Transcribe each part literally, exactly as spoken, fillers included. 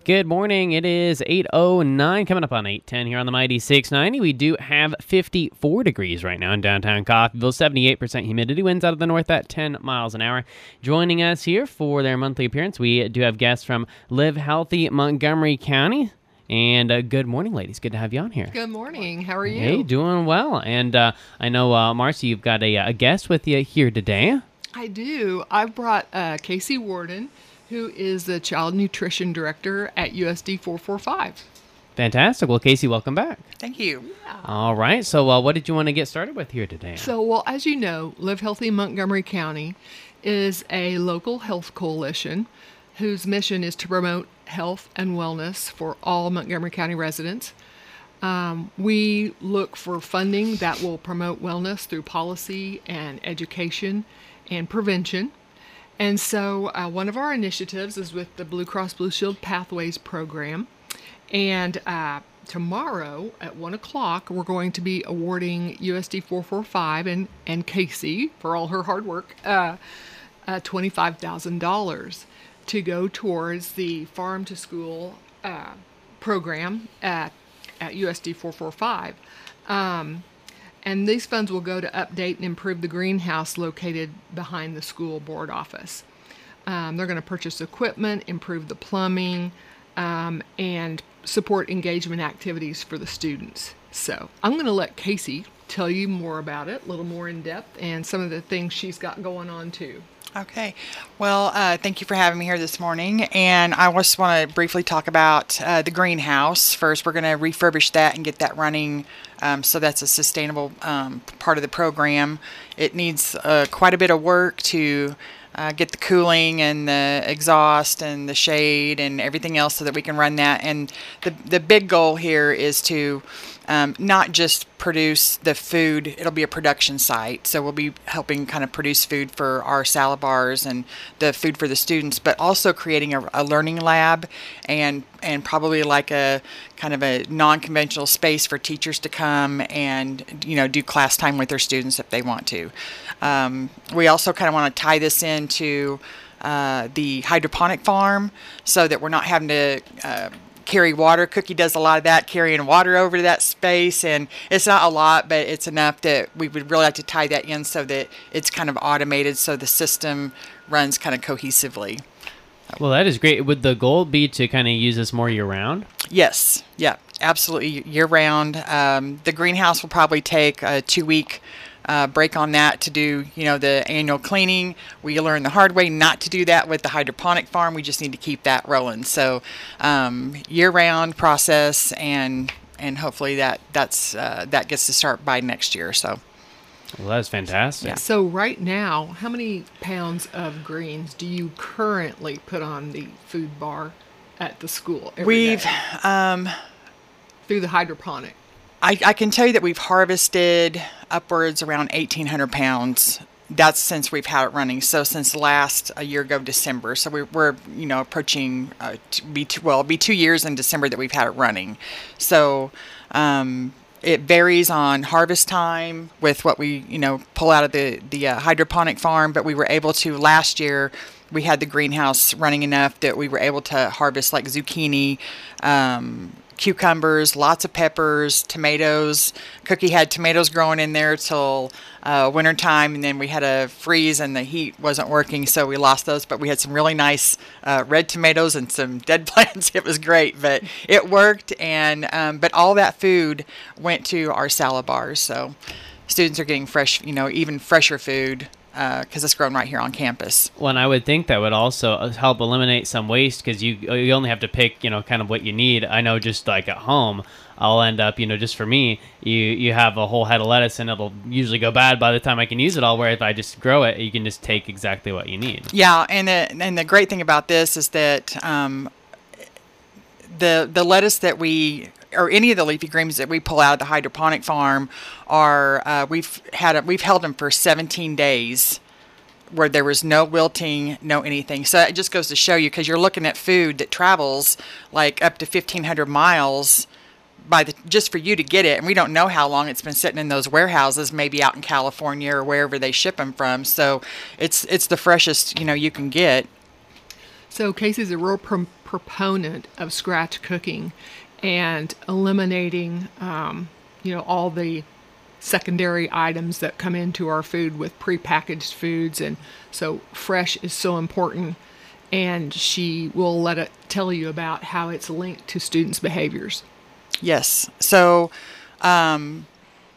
Good morning. It is eight oh nine, coming up on eight ten here on the Mighty six ninety. We do have fifty-four degrees right now in downtown Coffeyville, seventy-eight percent humidity, winds out of the north at ten miles an hour. Joining us here for their monthly appearance, we do have guests from Live Healthy Montgomery County. And uh, good morning, ladies. Good to have you on here. Good morning. How are you? Hey, doing well. And uh, I know, uh, Marcy, you've got a, a guest with you here today. I do. I've brought uh, Casey Warden, who is the Child Nutrition Director at U S D four forty-five. Fantastic. Well, Casey, welcome back. Thank you. Yeah. All right. So uh, what did you want to get started with here today? So, well, as you know, Live Healthy Montgomery County is a local health coalition whose mission is to promote health and wellness for all Montgomery County residents. Um, we look for funding that will promote wellness through policy and education and prevention. And so uh, one of our initiatives is with the Blue Cross Blue Shield Pathways program. And uh, tomorrow at one o'clock, we're going to be awarding U S D four forty-five and, and Casey, for all her hard work, uh, uh, twenty-five thousand dollars to go towards the Farm to School uh, program at, at U S D four forty-five. Um, And these funds will go to update and improve the greenhouse located behind the school board office. Um, they're going to purchase equipment, improve the plumbing, um, and support engagement activities for the students. So I'm going to let Casey tell you more about it, a little more in depth, and some of the things she's got going on too. Okay. Well, uh, thank you for having me here this morning. And I just want to briefly talk about uh, the greenhouse. First, we're going to refurbish that and get that running. Um, so that's a sustainable um, part of the program. It needs uh, quite a bit of work to uh, get the cooling and the exhaust and the shade and everything else so that we can run that. And the the big goal here is to um, not just produce the food. It'll be a production site. So we'll be helping kind of produce food for our salad bars and the food for the students, but also creating a, a learning lab and and probably like a kind of a non-conventional space for teachers to come and, you know, do class time with their students if they want to. Um, we also kind of want to tie this into uh, the hydroponic farm so that we're not having to uh, carry water. Cookie does a lot of that, carrying water over to that space, and it's not a lot, but it's enough that we would really like to tie that in so that it's kind of automated so the system runs kind of cohesively. Well, that is great. Would the goal be to kind of use this more year-round? Yes. Yeah, absolutely year-round. Um, the greenhouse will probably take a two-week uh, break on that to do, you know, the annual cleaning. We learned the hard way not to do that with the hydroponic farm. We just need to keep that rolling. So um, year-round process, and and hopefully that that's uh, that gets to start by next year. So. Well, that's fantastic. Yeah. So right now, how many pounds of greens do you currently put on the food bar at the school every We've, day um, through the hydroponic? I, I can tell you that we've harvested upwards around eighteen hundred pounds. That's since we've had it running. So since last a year ago, December. So we're, we're you know, approaching, uh, to be two, well, it'll be two years in December that we've had it running. So, um, it varies on harvest time with what we, you know, pull out of the, the uh, hydroponic farm, but we were able to, last year, we had the greenhouse running enough that we were able to harvest like zucchini, um, cucumbers, lots of peppers, tomatoes. Cookie had tomatoes growing in there till uh, wintertime, and then we had a freeze and the heat wasn't working, so we lost those. But we had some really nice uh, red tomatoes and some dead plants. It was great, but it worked. And um, but all that food went to our salad bars, so students are getting fresh, you know, even fresher food. Because uh, it's grown right here on campus. Well, and I would think that would also help eliminate some waste because you you only have to pick, you know, kind of what you need. I know just like at home, I'll end up, you know, just for me, you, you have a whole head of lettuce and it'll usually go bad by the time I can use it all, where if I just grow it, you can just take exactly what you need. Yeah, and the, and the great thing about this is that um, the the lettuce that we or any of the leafy greens that we pull out of the hydroponic farm are uh, we've had a, we've held them for seventeen days where there was no wilting, no anything. So it just goes to show you, because you're looking at food that travels like up to fifteen hundred miles by the just for you to get it, and we don't know how long it's been sitting in those warehouses, maybe out in California or wherever they ship them from. So it's it's the freshest, you know, you can get. So Casey's a real pro- proponent of scratch cooking and eliminating, um, you know, all the secondary items that come into our food with prepackaged foods. And so fresh is so important. And she will let it tell you about how it's linked to students' behaviors. Yes. So, um,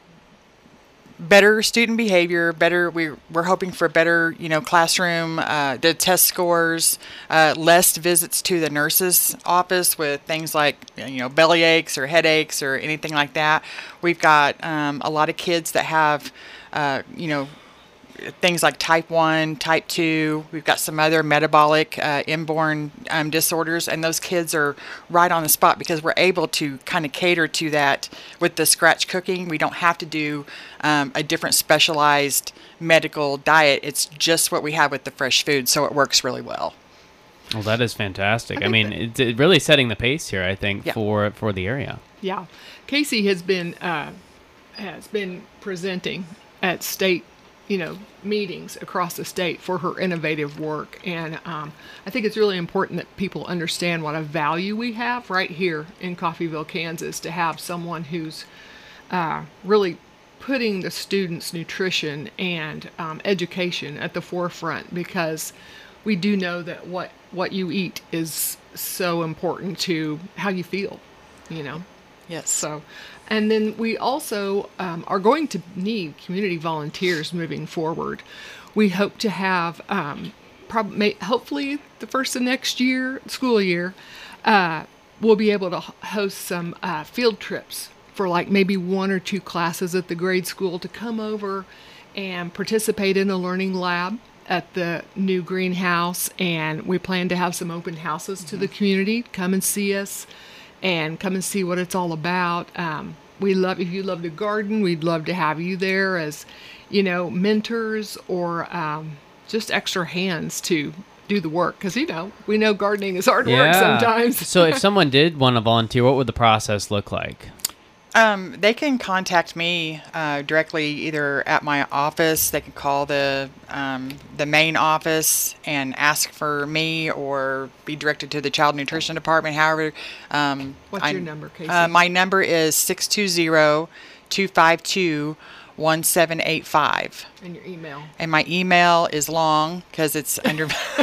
better student behavior, better, we, we're hoping for better, you know, classroom, uh, the test scores, uh, less visits to the nurse's office with things like, you know, belly aches or headaches or anything like that. We've got um, a lot of kids that have, uh, you know, things like type one, type two. We've got some other metabolic uh, inborn um, disorders, and those kids are right on the spot because we're able to kind of cater to that with the scratch cooking. We don't have to do um, a different specialized medical diet. It's just what we have with the fresh food, so it works really well. Well, that is fantastic. I, I mean, it's it really setting the pace here, I think, yeah. for for the area. Yeah. Casey has been uh, has been presenting at state you know, meetings across the state for her innovative work. And um, I think it's really important that people understand what a value we have right here in Coffeyville, Kansas, to have someone who's uh, really putting the students' nutrition and um, education at the forefront, because we do know that what, what you eat is so important to how you feel, you know? Yes. So, and then we also um, are going to need community volunteers moving forward. We hope to have, um, prob- hopefully the first of next year, school year, uh, we'll be able to host some uh, field trips for like maybe one or two classes at the grade school to come over and participate in a learning lab at the new greenhouse. And we plan to have some open houses to the community. Come and see us. And come and see what it's all about. Um, we love, if you love to garden, we'd love to have you there as, you know, mentors or um, just extra hands to do the work. Because, you know, we know gardening is hard yeah. work sometimes. So if someone did want to volunteer, what would the process look like? Um, they can contact me uh, directly either at my office. They can call the um, the main office and ask for me, or be directed to the child nutrition department. However, um, what's I, your number, Casey? Uh, my number is six two zero, two five two, one seven eight five. And your email. And my email is long because it's under.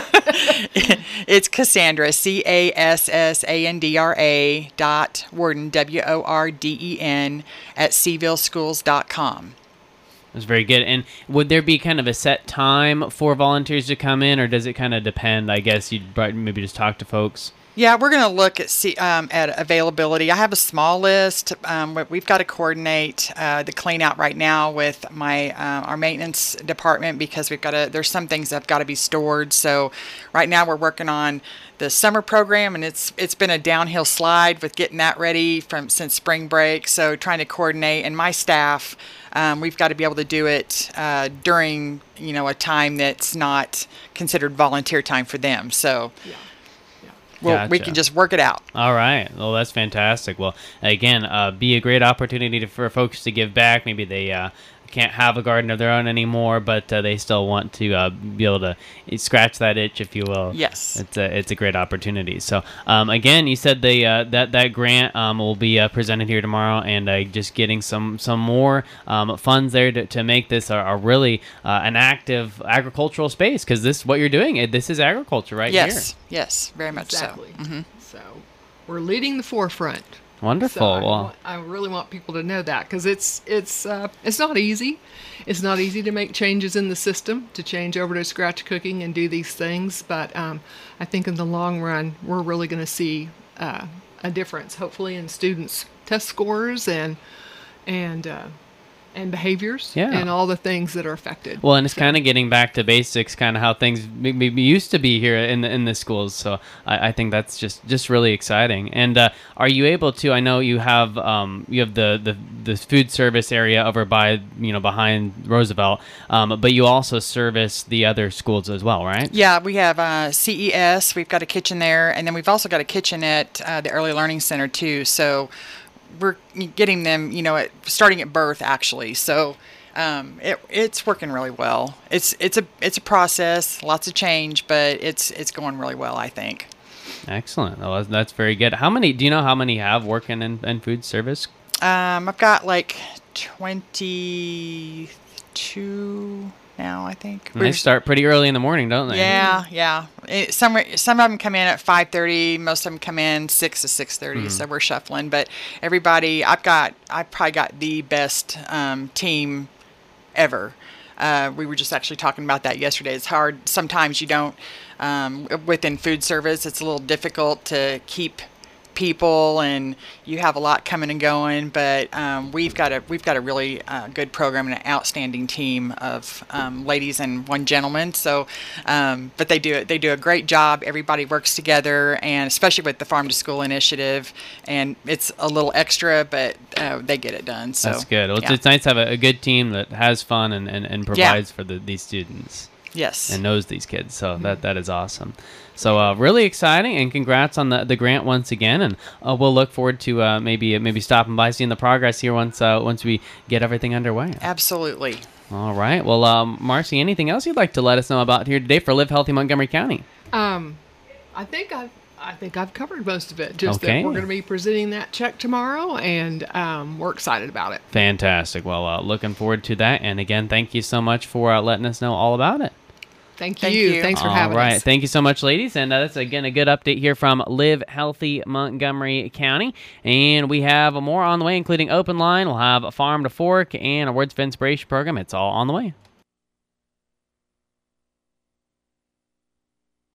It's Cassandra, C A S S A N D R A dot Worden, W O R D E N, at seville schools dot com. That's very good. And would there be kind of a set time for volunteers to come in, or does it kind of depend? I guess you'd maybe just talk to folks. Yeah, we're going to look at see, um, at availability. I have a small list. Um, we've got to coordinate uh, the clean out right now with my uh, our maintenance department, because we've got to. There's some things that have got to be stored. So right now we're working on the summer program, and it's it's been a downhill slide with getting that ready from since spring break. So trying to coordinate, and my staff, um, we've got to be able to do it uh, during you know a time that's not considered volunteer time for them. So. Yeah. Well, Gotcha. we can just work it out. All right. Well, that's fantastic. Well, again, uh, be a great opportunity to, for folks to give back. Maybe they uh, can't have a garden of their own anymore, but uh, they still want to uh, be able to scratch that itch, if you will. Yes. It's a, it's a great opportunity. So, um, again, you said the, uh, that, that grant um, will be uh, presented here tomorrow, and uh, just getting some, some more um, funds there to, to make this a, a really uh, an active agricultural space, because this what you're doing. This is agriculture right yes. here. Yes, yes, very much exactly. so. Mm-hmm. So we're leading the forefront. Wonderful. So I, well, want, I really want people to know that, because it's it's uh, it's not easy. It's not easy to make changes in the system, to change over to scratch cooking and do these things. But um, I think in the long run, we're really going to see uh, a difference, hopefully, in students' test scores and and uh, and behaviors, Yeah. and all the things that are affected. Well, and it's So- kind of getting back to basics, kind of how things maybe used to be here in the in the schools. So I, I think that's just, just really exciting. And uh, are you able to? I know you have um, you have the, the, the food service area over by you know behind Roosevelt, um, but you also service the other schools as well, right? Yeah, we have uh, C E S. We've got a kitchen there, and then we've also got a kitchen at uh, the Early Learning Center too. So we're getting them, you know, at, starting at birth actually. So um, it, it's working really well. It's it's a it's a process, lots of change, but it's it's going really well, I think. Excellent. Well, that's- that's very good. How many? Do you know how many have working in, in food service? Um, I've got like twenty-two now, I think. And they start pretty early in the morning, don't they? Yeah, yeah. It, some some of them come in at five thirty. Most of them come in six to six thirty. Mm-hmm. So we're shuffling. But everybody, I've got, I've probably got the best um, team ever. Uh, we were just actually talking about that yesterday. It's hard. Sometimes you don't, um, within food service, it's a little difficult to keep people, and you have a lot coming and going. But um, we've got a we've got a really uh, good program and an outstanding team of um, ladies and one gentleman. So, um, but they do it. They do a great job. Everybody works together, and especially with the Farm to School initiative, and it's a little extra, but uh, they get it done. So That's good. Well, it's, yeah. it's nice to have a, a good team that has fun and, and, and provides for the, these students Yes. and knows these kids. So that that is awesome. So uh, really exciting, and congrats on the, the grant once again. And uh, we'll look forward to uh, maybe maybe stopping by, seeing the progress here once uh, once we get everything underway. Absolutely. All right. Well, um, Marcy, anything else you'd like to let us know about here today for Live Healthy Montgomery County? Um, I think I've I think I've covered most of it. Just Okay. that we're going to be presenting that check tomorrow, and um, we're excited about it. Fantastic. Well, uh, looking forward to that. And again, thank you so much for uh, letting us know all about it. Thank you. Thank you. Thanks for All having right. us. Thank you so much, ladies. And uh, that's, again, a good update here from Live Healthy Montgomery County. And we have more on the way, including Open Line. We'll have a Farm to Fork and a Words of Inspiration program. It's all on the way.